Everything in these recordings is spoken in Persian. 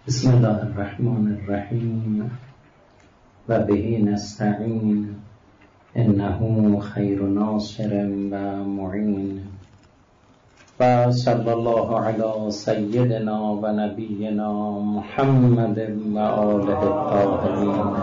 بسم الله الرحمن الرحیم و به نستعین انه خیر ناصر و معین و صلی الله علی سیدنا و نبینا محمد و آله الطاهرین.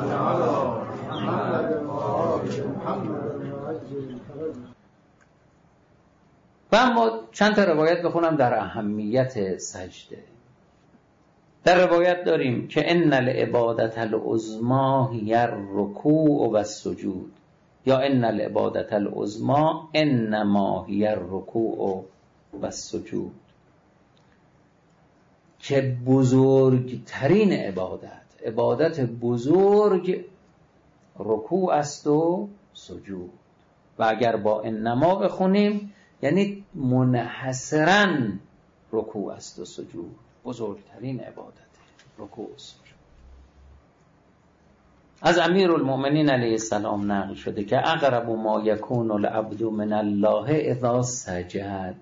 و اما چند تا روایت بخونم در اهمیت سجده. در روایت داریم که ان العبادة العظمی هی الرکوع و السجود، یا ان العبادة العظمی انما هی الرکوع و السجود، که بزرگترین عبادت بزرگ رکوع است و سجود. و اگر با انما بخونیم یعنی منحصراً رکوع است و سجود، بزرگترین عبادت رکوع و سجود. از امیرالمؤمنین علیه السلام نقل شده که اقرب ما یکون العبد من الله اذا سجد،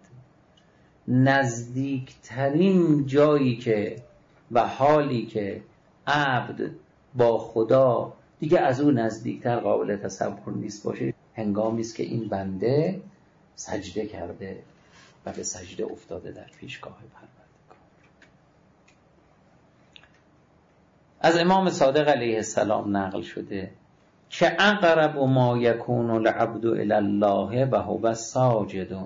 نزدیکترین جایی که و حالی که عبد با خدا دیگه از او نزدیکتر قابل تصور نیست باشه، هنگامی است که این بنده سجده کرده و به سجده افتاده در پیشگاه پروردگار. از امام صادق علیه السلام نقل شده که اقرب ما یکون العبد الی الله و هو ساجد،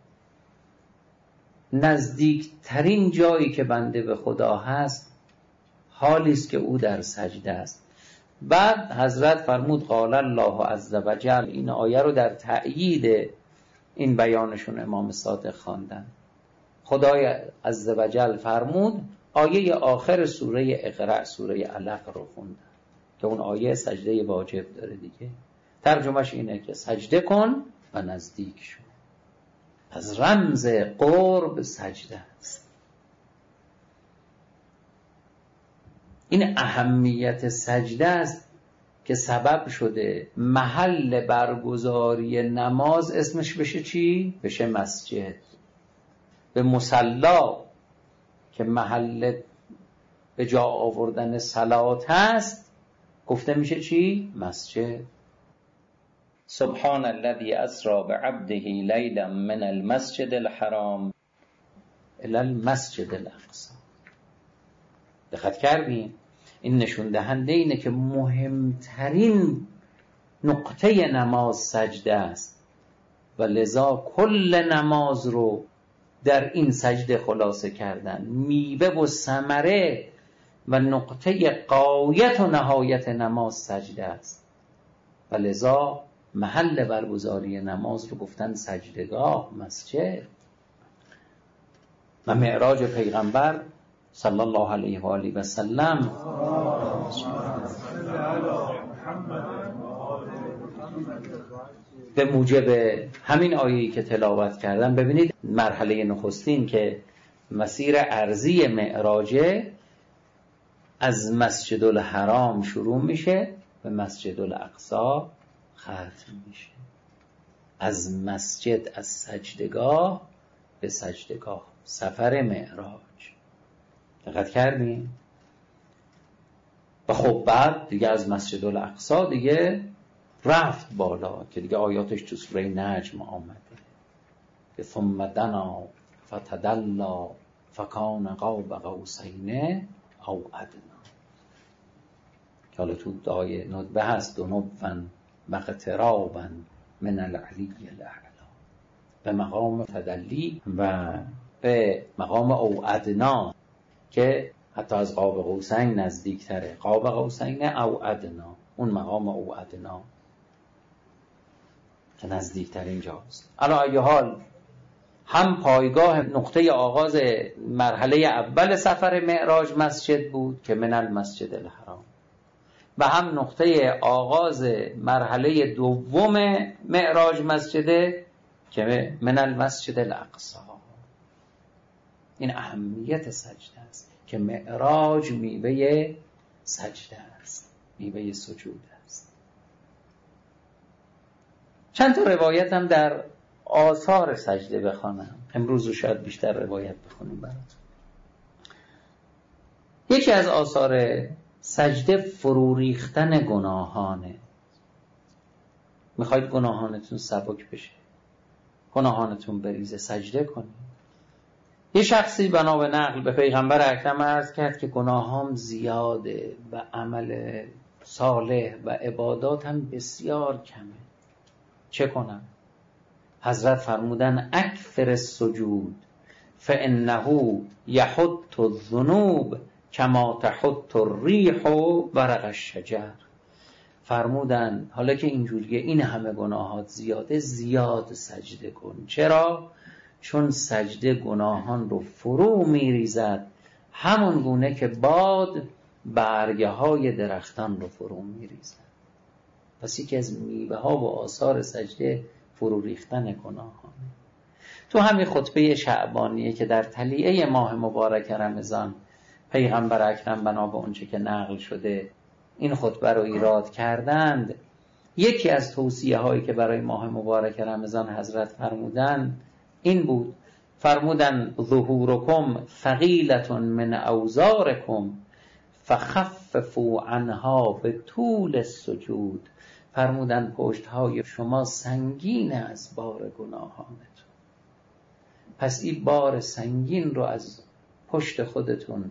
نزدیکترین جایی که بنده به خدا هست حالی است که او در سجده است. بعد حضرت فرمود قال الله عز و جل، این آیه رو در تأیید این بیانشون امام صادق خواندن. خدای عز و جل فرمود، آیه آخر سوره اقرأ، سوره علق رو خوندن که اون آیه سجده واجب داره دیگه. ترجمهش اینه که سجده کن و نزدیک شو. از رمز قرب سجده است. این اهمیت سجده است که سبب شده محل برگزاری نماز اسمش بشه چی؟ بشه مسجد. به مصلا که محل به جا آوردن صلات هست گفته میشه چی؟ مسجد. سبحان الذی اسری بعبده لیلا من المسجد الحرام الی المسجد الاقصی. دقت کردین؟ این نشون دهنده اینه که مهمترین نقطه نماز سجده است و لذا کل نماز رو در این سجده خلاصه کردن. میوه و ثمره و نقطه غایت و نهایت نماز سجده است و لذا محل برگزاری نماز رو گفتن سجدگاه، مسجد. و معراج پیغمبر صلی الله علیه و آله و سلم به موجب همین آیه‌ای که تلاوت کردم، ببینید مرحله نخستین که مسیر ارضی معراجه از مسجد الحرام شروع میشه به مسجد الاقصی ختم میشه. از مسجد، از سجدگاه به سجدگاه، سفر معراج. دقت کردین؟ و خب بعد دیگه از مسجد الاقصی دیگه رفت بالا که دیگه آیاتش تو سوره نجم آمده که ثم دنا فتدلا فکان قاب قوسین او ادنا، که حالا تو دعای ندبه هست و نبفن مقترابا من العلی الاعلا، به مقام تدلی و به مقام او ادنا که حتی از قاب قوسین نزدیکتره. قاب قوسین او ادنا، اون مقام او ادنا که نزدیکترین جاست. علی ای حال هم پایگاه نقطه آغاز مرحله اول سفر معراج مسجد بود که من المسجد الحرام، و هم نقطه آغاز مرحله دوم معراج مسجده که من المسجد الاقصی. این اهمیت سجده است که معراج میوه سجده است، میوه سجود است. چند تا روایت هم در آثار سجده بخوانم. امروز رو شاید بیشتر روایت بخونیم براتون. یکی از آثار سجده فرو ریختن گناهانه. میخواید گناهانتون سبک بشه، گناهانتون بریزه، سجده کنید. یه شخصی بنا به نقل به پیغمبر اکرم عرض کرد که گناهام زیاده و عمل صالح و عبادات هم بسیار کمه، چه کنم؟ حضرت فرمودن اکثر السجود فانه یحط الذنوب کما تحط الریح ورق الشجر. فرمودن حالا که اینجوریه، این همه گناهات زیاده، زیاد سجده کن. چرا؟ چون سجده گناهان رو فرو میریزد، همون گونه که باد برگه های درختان رو فرو میریزد. پس یکی از میوه ها و آثار سجده فرو ریختن گناهانه. تو همین خطبه شعبانیه که در تلیعه ماه مبارک رمضان پیغمبر اکرم بنا به اونچه که نقل شده این خطبه رو ایراد کردند، یکی از توصیه هایی که برای ماه مبارک رمضان حضرت فرمودن این بود. فرمودن ظهورکم ثقیلة من اوزارکم فخففوا عنها به طول السجود. فرمودن پشت های شما سنگین از بار گناهانتون، پس این بار سنگین رو از پشت خودتون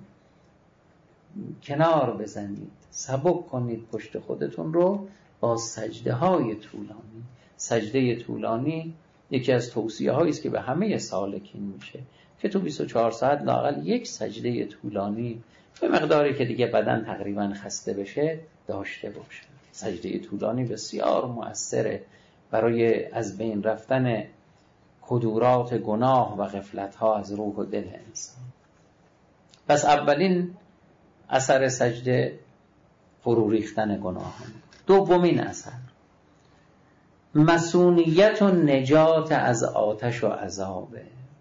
کنار بزنید، سبک کنید پشت خودتون رو با سجده های طولانی. سجده طولانی یکی از توصیه هایی است که به همه سالکین میشه که تو 24 ساعت لااقل یک سجده طولانی به مقداری که دیگه بدن تقریبا خسته بشه داشته باشه. سجده طولانی بسیار مؤثره برای از بین رفتن کدورات گناه و غفلت ها از روح و دل انسان. پس اولین اثر سجده فرو ریختن گناهان. دومین اثر مسئولیت و نجات از آتش و عذابه.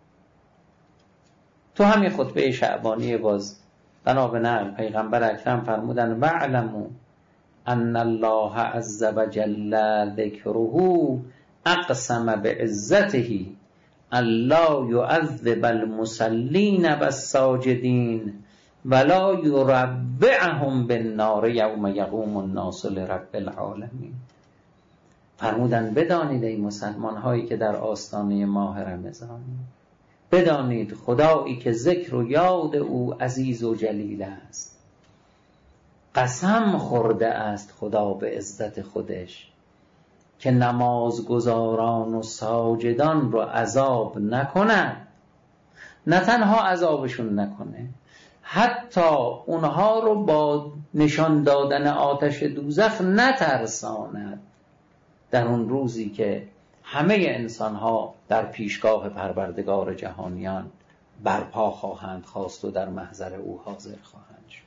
تو همین خطبه شعبانی باز بنا به نقل پیغمبر اکرم فرمودن وَاعْلَمُوا ان الله عز وجل ذکره اقسم بعزته الا يعذب المصلين والساجدين ولا يربعهم بالنار یوم یقوم الناس لرب العالمین. فرمودن بدانید ای مسلمان هایی که در آستانه ماه رمضانی، بدانید خدایی که ذکر و یاد او عزیز و جلیل است، قسم خورده است خدا به عزت خودش که نمازگزاران و ساجدان رو عذاب نکند. نه تنها عذابشون نکنه، حتی اونها رو با نشان دادن آتش دوزخ نترساند در اون روزی که همه انسانها در پیشگاه پروردگار جهانیان برپا خواهند خواست و در محضر او حاضر خواهند شد.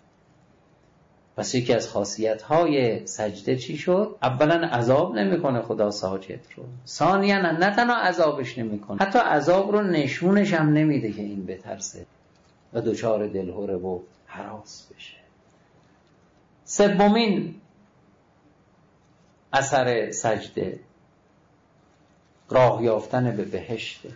پس یکی از خاصیت‌های سجده چی شد؟ اولا عذاب نمی‌کنه خدا ساجد رو، ثانیاً نه تنها عذابش نمی‌کنه، حتی عذاب رو نشونش هم نمیده که این بترسه و دچار دلهره و هراس بشه. سومین اثر سجده راه یافتن به بهشته.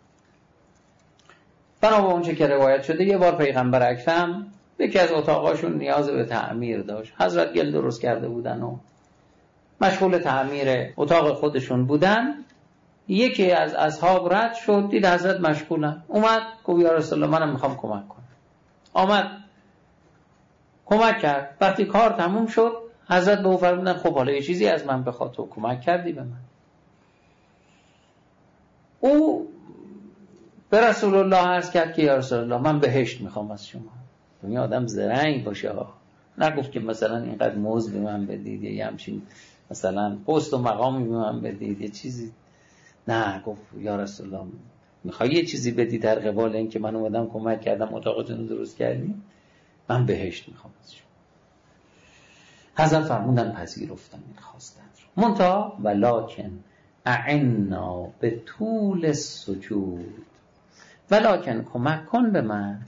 بنا به اونچه که روایت شده یه بار پیغمبر اکرم یکی از اتاقاشون نیاز به تعمیر داشت. حضرت گل درست کرده بودن و مشغول تعمیر اتاق خودشون بودن. یکی از اصحاب رد شد، دید حضرت مشغولن، اومد گفت یا رسول الله منم میخوام کمک کنم. آمد کمک کرد. وقتی کار تموم شد حضرت به او فرمودن خب حالا یه چیزی از من بخواد، تو کمک کردی به من. او به رسول الله عرض کرد که یا رسول الله من بهشت میخوام از شما. دنیا آدم زرنگ باشه ها، نگفت که مثلا اینقدر موز به من بدید یا همچین مثلا پست و مقامی به من بدید یه چیزی، نه گفت یا رسول الله میخوای یه چیزی بدی در قبال این که من اومدم کمک کردم اتاقتون رو درست کردیم، من بهشت میخوام از شما. حضرت فرمودن پذیرفتم این خواستن رو، منتها ولکن اعنا به طول السجود، ولکن کمک کن به من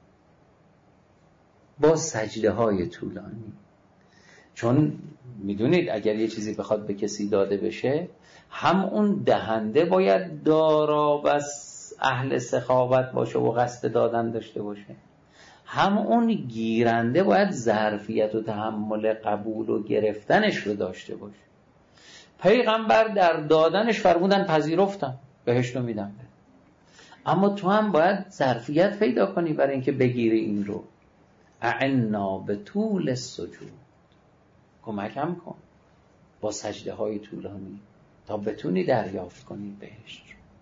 با سجده های طولانی. چون میدونید اگر یه چیزی بخواد به کسی داده بشه، هم اون دهنده باید دارا و اهل سخاوت باشه و قصد دادن داشته باشه، هم اون گیرنده باید ظرفیت و تحمل قبول و گرفتنش رو داشته باشه. پیغمبر در دادنش فرمودن پذیرفتم، بهشت رو میدم. اما تو هم باید ظرفیت پیدا کنی برای اینکه بگیری این رو. اعنا به طول السجود، کمکم کن با سجده های طولانی تا بتونی دریافت کنی بهشت.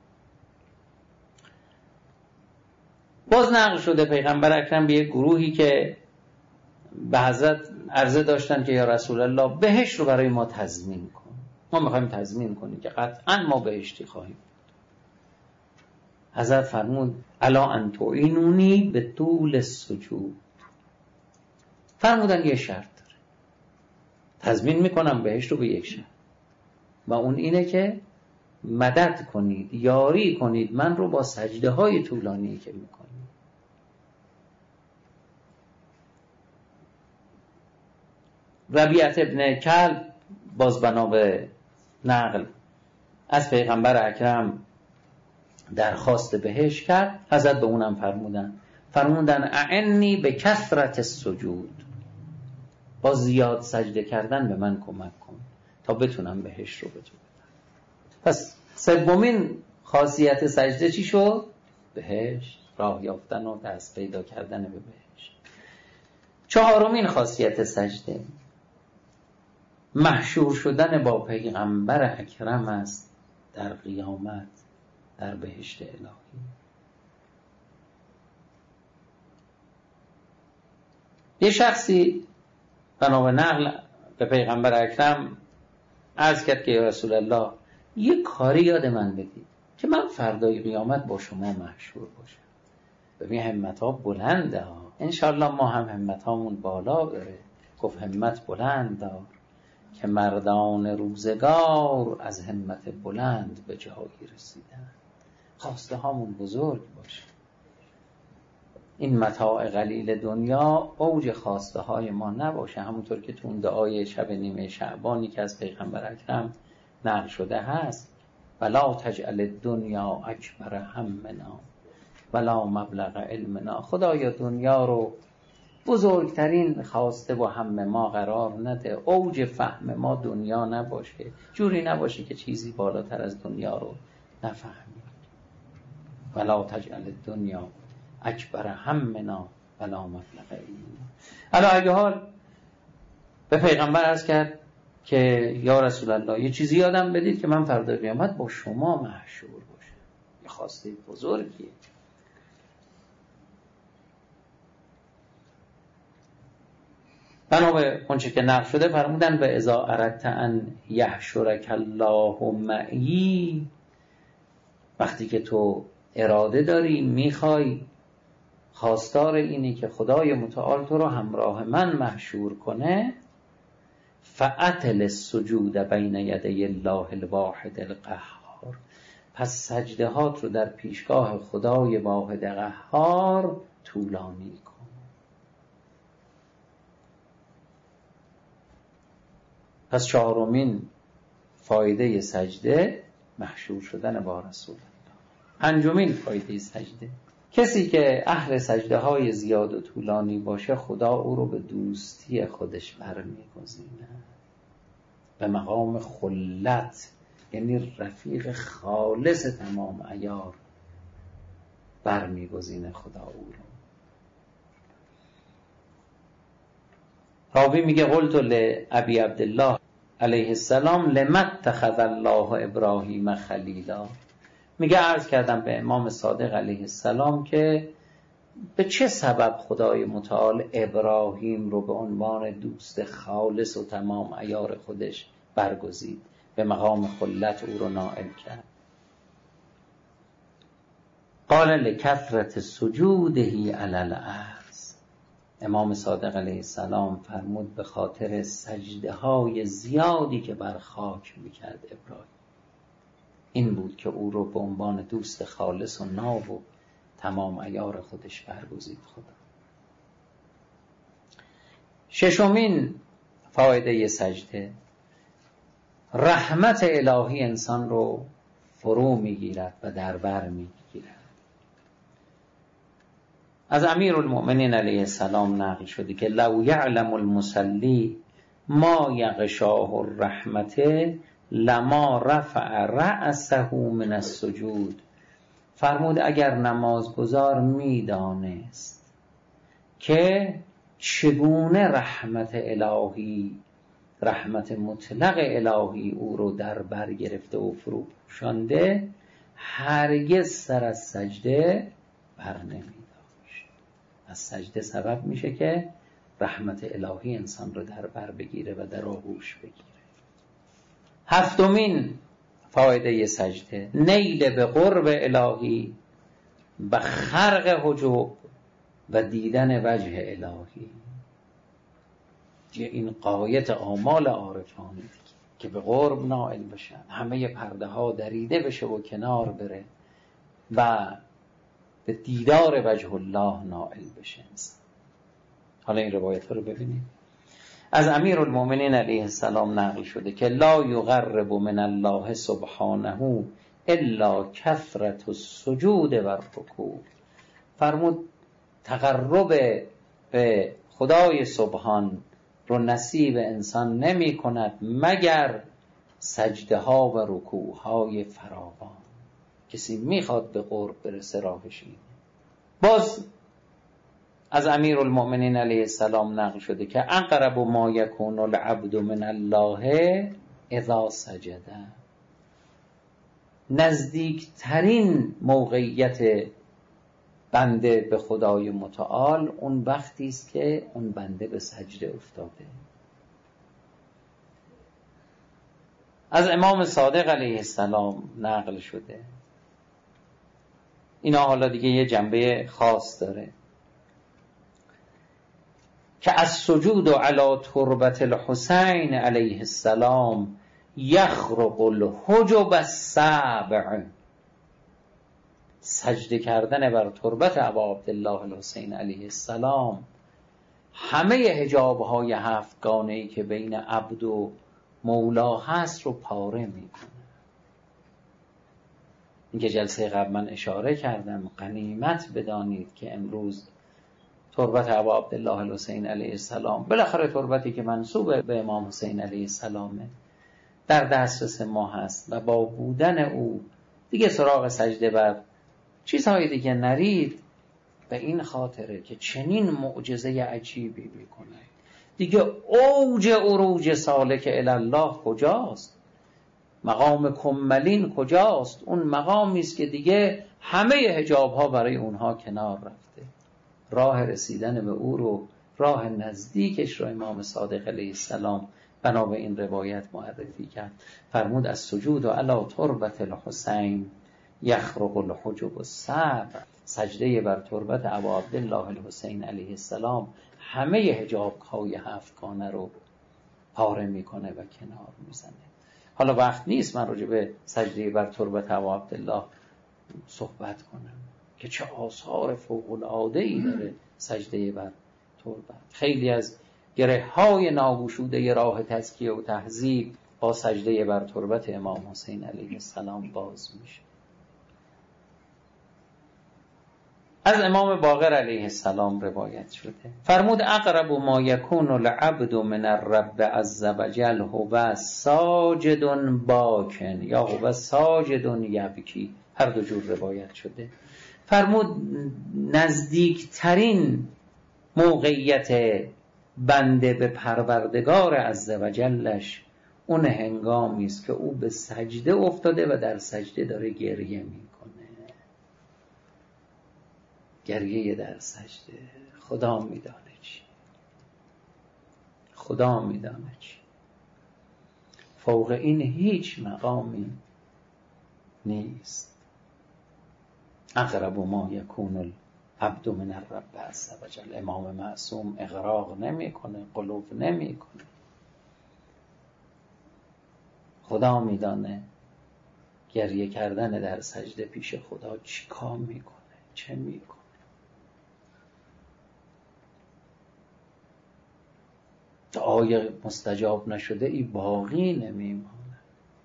باز نقل شده پیغمبر اکرم به یک گروهی که به حضرت عرضه داشتن که یا رسول الله بهشت رو برای ما تضمین کن، ما میخوایم تضمین کنیم که قطعا ما بهشتی خواهیم. حضرت فرمود الا ان تعینونی به طول السجود، فرمودن یه شرط داره، تضمین میکنم بهشت رو به یک شرط، و اون اینه که مدد کنید، یاری کنید من رو با سجده های طولانی که میکنید. ربیعه ابن کلب باز بنا به نقل از پیغمبر اکرم درخواست بهشت کرد، حضرت به اونم فرمودن اعنی به کثرت السجود، با زیاد سجده کردن به من کمک کن تا بتونم بهشت رو بدم. پس سومین خاصیت سجده چی شد؟ بهشت، راه یافتن و دست پیدا کردن به بهشت. چهارمین خاصیت سجده محشور شدن با پیغمبر اکرم است در قیامت در بهشت الهی. یه شخصی بنا به نقل به پیغمبر اکرم عرض کرد که یا رسول الله یه کاری یاد من بدید که من فردای قیامت با شما محشور باشم. ببین همت ها بلنده ها، انشالله ما هم همت هامون بالا بره. گفت همت بلند دار که مردان روزگار از همت بلند به جایی رسیدن. خواسته هامون بزرگ باشه. این متاع قلیل دنیا اوج خواسته های ما نباشه. همونطور که تو اون دعای شب نیمه شعبانی که از پیغمبر اکرم نقل شده هست، ولا تجعل الدنیا اکبر همنا ولا مبلغ علمنا، خدایا دنیا رو بزرگترین خواسته و هم ما قرار نده، اوج فهم ما دنیا نباشه، جوری نباشه که چیزی بالاتر از دنیا رو نفهمیم. ولا تجعل الدنیا اکبر همنا ولا مبلغ علمنا. علی اگه حال به پیغمبر عرض کرد که یا رسول الله یه چیزی یادم بدید که من فردا قیامت با شما محشور باشم. یه خواسته بزرگیه. بنا به اونچه که نقل شده فرمودن به اذا اردت ان یحشرک الله معی، وقتی که تو اراده داری میخوای خواستار اینی که خدای متعال تو رو همراه من محشور کنه، فأتل السجود بین یدی الله الواحد القهار، پس سجده هات رو در پیشگاه خدای واحد قهار طولانی کن. پس چهارمین فایده سجده محشور شدن با رسول الله. پنجمین فایده سجده، کسی که اهل سجده های زیاد و طولانی باشه خدا او رو به دوستی خودش برمیگزینه، به مقام خلت، یعنی رفیق خالص تمام عیار برمیگزینه خدا او رو. راوی میگه قلت لابی عبدالله علیه السلام لما اتخذ الله ابراهیم خلیلا، میگه عرض کردم به امام صادق علیه السلام که به چه سبب خدای متعال ابراهیم رو به عنوان دوست خالص و تمام عیار خودش برگزید، به مقام خلت او رو نائل کرد. قال لکثرت سجوده علی الارض، امام صادق علیه السلام فرمود به خاطر سجده های زیادی که بر خاک میکرد ابراهیم، این بود که او رو به عنوان دوست خالص و ناب و تمام عیار خودش برگزید خدا. ششمین فایده سجده، رحمت الهی انسان رو فرو میگیرد و در بر میگیرد. از امیرالمؤمنین علیه السلام نقل شده که لو یعلم المصلی ما یغشاه الرحمت لما رفع رأسه من السجود. فرمود اگر نمازگزار میدانست که چگونه رحمت الهی، رحمت مطلق الهی او رو در بر گرفته و فروشانده، هرگز سر از سجده بر نمی داشت. از سجده سبب میشه که رحمت الهی انسان رو در بر بگیره و در آغوش بگیره. هفتمین فایده سجده نیل به قرب الهی و خرق حجب و دیدن وجه الهی. این غایت آمال عارفانی که به قرب نائل بشن، همه پرده ها دریده بشه و کنار بره و به دیدار وجه الله نائل بشه انسان. حالا این روایت ها رو ببینید. از امیرالمؤمنین علیه السلام نقل شده که لا یقرب من الله سبحانه الا کثرت السجود و الرکوع. فرمود تقرب به خدای سبحان رو نصیب انسان نمی کند مگر سجده ها و رکوع های فراوان. کسی میخواد به قرب برسه راهش اینه. باز از امیرالمؤمنین علیه السلام نقل شده که اقرب ما یکون العبد من الله اذا سجد. نزدیکترین موقعیت بنده به خدای متعال اون وقتی است که اون بنده به سجده افتاده. از امام صادق علیه السلام نقل شده، اینا حالا دیگه یه جنبه خاص داره، که از سجود علی تربت الحسین علیه السلام یخرق الحجب السبع. سجده کردن بر تربت ابا عبدالله الحسین علیه السلام همه حجاب‌های هفتگانه‌ای که بین عبد و مولا هست رو پاره میکنه. این که جلسه قبل من اشاره کردم، غنیمت بدانید که امروز تربت ابا عبدالله الحسین علیه السلام، بالاخره تربتی که منسوب به امام حسین علیه السلامه، در دسترس ما هست و با بودن او دیگه سراغ سجده بر چیزهای دیگه نرید. به این خاطره که چنین معجزه عجیبی میکنه. دیگه اوج عروج سالک الله کجاست؟ مقام کملین کجاست؟ اون مقامی است که دیگه همه حجاب‌ها برای اونها کنار رفته. راه رسیدن به او رو، راه نزدیکش رو امام صادق علیه السلام بنا به این روایت معرفی کرد. فرمود از سجود علی تربت الحسین یخرق الحجب السبع. سجده بر تربت ابا عبدالله الحسین علیه السلام همه حجاب‌های هفتگانه رو پاره میکنه و کنار میزنه. حالا وقت نیست من راجع به سجده بر تربت ابا عبدالله صحبت کنم که چه آثار فوق‌العاده‌ای داره سجده بر تربت. خیلی از گره‌های ناگشوده راه تزکیه و تهذیب با سجده بر تربت امام حسین علیه السلام باز میشه. از امام باقر علیه السلام روایت شده، فرمود اقرب ما یکون العبد من الرب عز وجل هو ساجد باکن یا هو ساجد یبکی. هر دو جور روایت شده. فرمود نزدیکترین موقعیت بنده به پروردگار عز وجلش اون هنگامی است که او به سجده افتاده و در سجده داره گریه میکنه. گریه در سجده. خدا میدانه چی، خدا میدانه چی. فوق این هیچ مقامی نیست. اقرب ما یکون العبد من الرب عز وجل. امام معصوم اغراق نمیکنه، قلوب نمیکنه. خدا میدانه گریه کردن در سجده پیش خدا چی کار میکنه، چه میکنه. دعای مستجاب نشده ای باقی نمیمانه.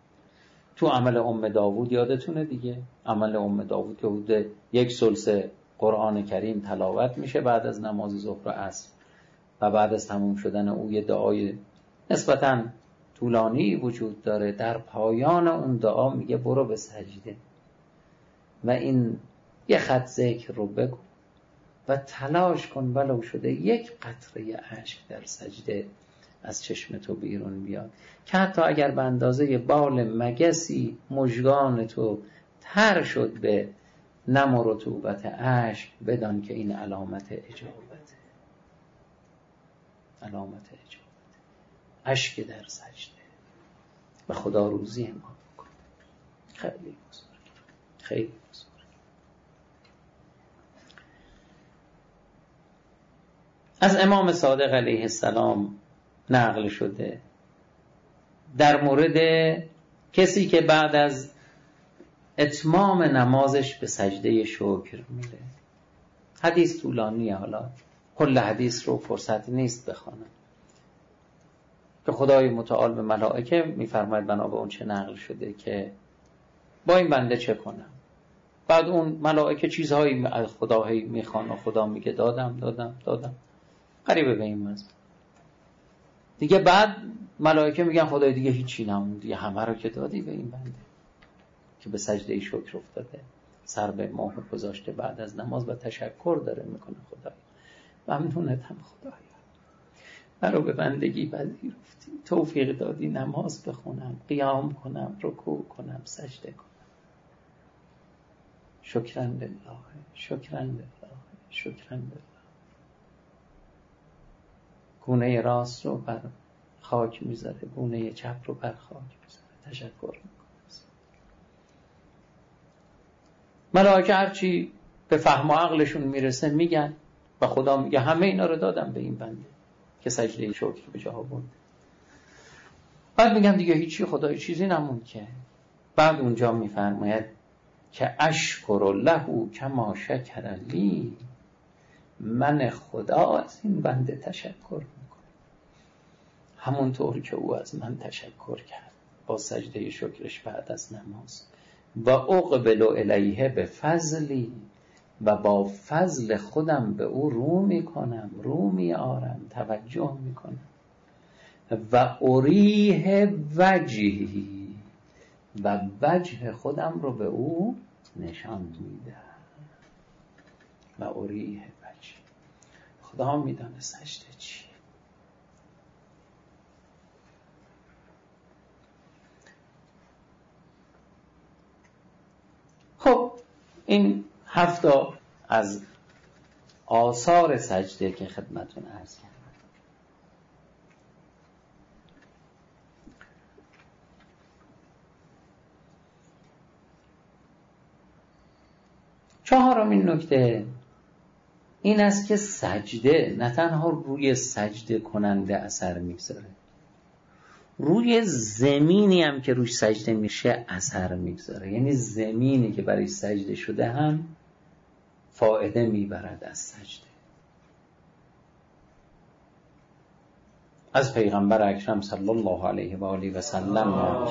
تو عمل ام داوود یادتونه دیگه، عمل ام داوود که حدود 1/3 قرآن کریم تلاوت میشه بعد از نماز ظهر و عصر و بعد از تموم شدن او یه دعای نسبتاً طولانی وجود داره. در پایان اون دعا میگه برو به سجده و این یه خط ذکر رو بگو و تلاش کن ولو شده یک قطره اشک در سجده از چشم تو بیرون بیاد، که حتی اگر به اندازه بال مگسی مژگان تو تر شد به نم و رطوبت اشک، بدان که این علامت اجابته. علامت اجابته اشک در سجده و خدا روزی ما بکن. خیلی بزرگ، خیلی بزرگ. از امام صادق علیه السلام نقل شده در مورد کسی که بعد از اتمام نمازش به سجده شکر میره. حدیث طولانیه، حالا کل حدیث رو فرصت نیست بخوانم، که خدای متعال به ملائکه میفرماید بنا به اون چه نقل شده که با این بنده چه کنم. بعد اون ملائکه چیزهایی از خدا میخوان و خدا میگه دادم. قریبه به این مضمون دیگه. بعد ملائکه میگن خدای دیگه هیچی نموند، دیگه همه رو که دادی به این بنده که به سجده شکر افتاده، سر به ماه گذاشته بعد از نماز و تشکر داره میکنه. خدای ممنونتم، خدایا مرا به بندگی پذیرفتی، توفیق دادی نماز بخونم، قیام کنم، رکوع کنم، سجده کنم. شکرا لله، شکرا لله، شکرا لله. گونه راست رو بر خاک میذاره، گونه چپ رو بر خاک میذاره، تشکر میکنه. ملائکه هرچی به فهم و عقلشون میرسه میگن و خدا میگه همه اینا رو دادم به این بنده که سجده شکر به جا آورد. بعد میگم دیگه هیچی، خدای چیزی نموند که. بعد اونجا میفرماید که اشکر له کما شکر لی، من خدا از این بنده تشکر میکنم همونطور که او از من تشکر کرد با سجده شکرش بعد از نماز. و اقبل الیه به فضلی، و با فضل خودم به او رو میکنم، رو میارم، توجه میکنم. و اریه وجهی، و وجه خودم رو به او نشان میدم. و اریه وجهی، خدا میدانه سجده چیه. خب این 7 از آثار سجده که خدمتون عرض کردم. چهارمین نکته این است که سجده نه تنها روی سجده کننده اثر میگذاره، روی زمینی هم که روش سجده میشه اثر میگذاره. یعنی زمینی که برای سجده شده هم فایده میبرد از سجده. از پیغمبر اکرم صلی الله علیه و آله و سلم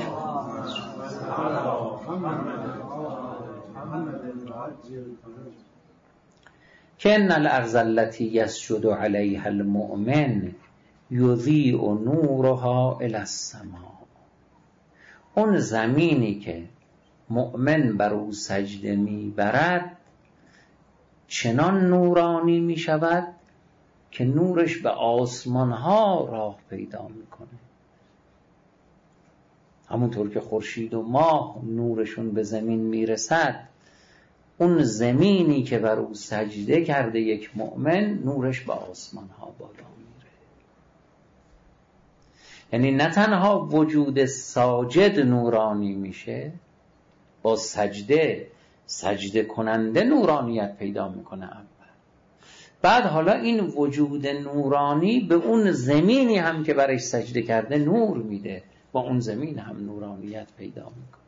که ان الارض التي يسجد عليها المؤمن یضیء نورها الی السماء، اون زمینی که مؤمن بر او سجده میبرد چنان نورانی میشود که نورش به آسمان ها راه پیدا میکنه. همونطور که خورشید و ماه نورشون به زمین میرسد، اون زمینی که بر او سجده کرده یک مؤمن نورش به آسمان ها بالا میره. یعنی نه تنها وجود ساجد نورانی میشه، با سجده کننده نورانیت پیدا میکنه اول. بعد حالا این وجود نورانی به اون زمینی هم که برش سجده کرده نور میده، با اون زمین هم نورانیت پیدا میکنه.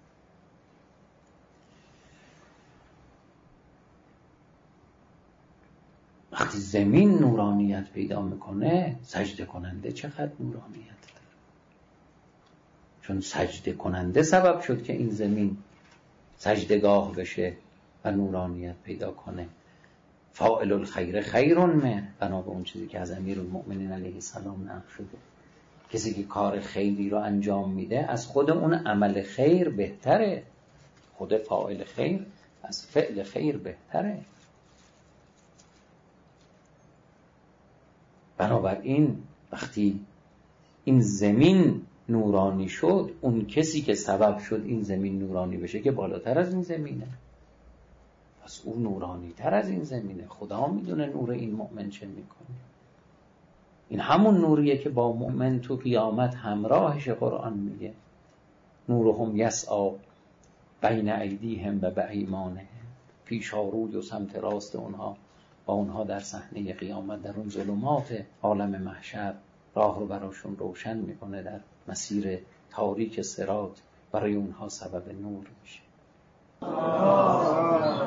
وقتی زمین نورانیت پیدا میکنه، سجده کننده چقدر نورانیت داره، چون سجده کننده سبب شد که این زمین سجدگاه بشه و نورانیت پیدا کنه. فاعل الخیر خیر منه، بنا به اون چیزی که از امیرالمؤمنین علیه السلام نقل شده. کسی که کار خیری رو انجام میده از خود اون عمل خیر بهتره، خود فاعل خیر از فعل خیر بهتره. بنابراین وقتی این زمین نورانی شد، اون کسی که سبب شد این زمین نورانی بشه که بالاتر از این زمینه، پس اون نورانی تر از این زمینه. خدا میدونه نور این مؤمن چه میکنه. این همون نوریه که با مؤمن تو قیامت همراهش قرآن میگه نورهم یسعی بین ایدیهم و بایمانهم، پیشاروی و سمت راست اونها با اونها در صحنه قیامت، در اون ظلمات عالم محشر راه رو براشون روشن میکنه، در مسیر تاریک صراط برای اونها سبب نور میشه.